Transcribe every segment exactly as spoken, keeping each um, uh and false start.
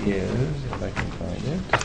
is, if I can find it.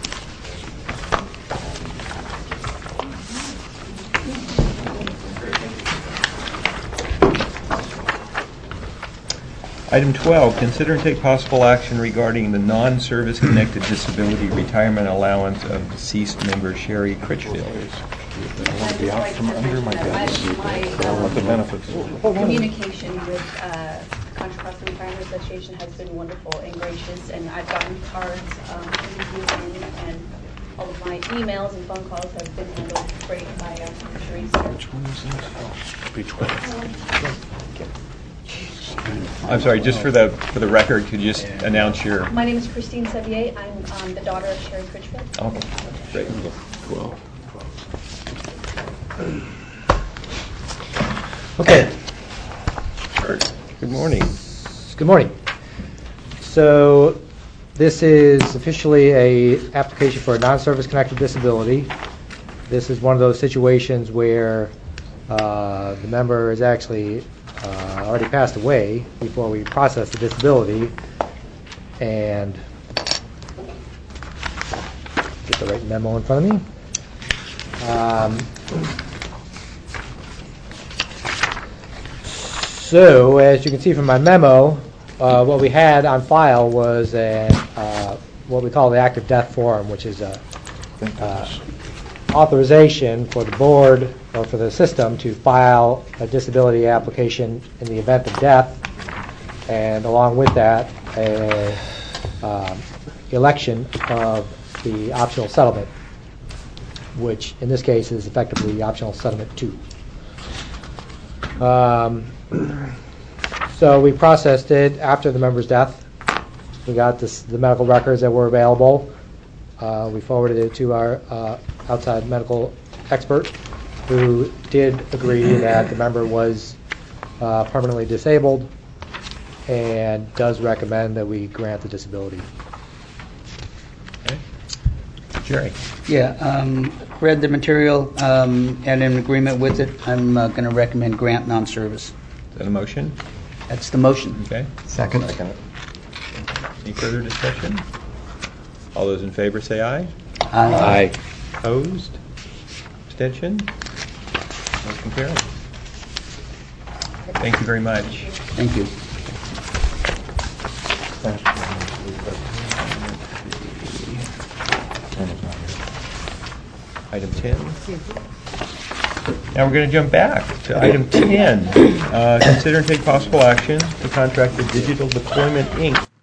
Item twelve, consider and take possible action regarding the non-service connected disability retirement allowance of deceased member Sherry Critchfield. I want to be out from under my desk. I don't want the benefits. Communication with uh, Contra Costa Retirement Association has been wonderful and gracious, and I've gotten cards um, from you, and all of my emails and phone calls have been handled great by uh, Teresa. Which one is this? Oh, page twelve. I'm sorry, just for the for the record, could you just announce your... My name is Christine Sevier. I'm um, the daughter of Sherry Critchfield. Oh, great. twelve. Okay. Kurt, good morning. Good morning. So this is officially a application for a non-service connected disability. This is one of those situations where uh, the member is actually uh, already passed away before we process the disability, and get the right memo in front of me. Um, So, as you can see from my memo, uh, what we had on file was a, uh, what we call the active death form, which is a uh, authorization for the board or for the system to file a disability application in the event of death, and along with that, a um, election of the optional settlement, which in this case is effectively optional settlement two. Um, So we processed it after the member's death. We got this, the medical records that were available. Uh, we forwarded it to our uh, outside medical expert, who did agree that the member was uh, permanently disabled and does recommend that we grant the disability. Okay. Jerry. Yeah, um, read the material um, and in agreement with it. I'm uh, going to recommend grant non-service. Is that a motion? That's the motion. Okay. Second. Second. Any further discussion? All those in favor say aye. Aye. Opposed? Abstention? Motion carried. Thank you very much. Thank you. Item ten. Now we're going to jump back to item ten. Uh, consider and take possible action to contract with Digital Deployment, Incorporated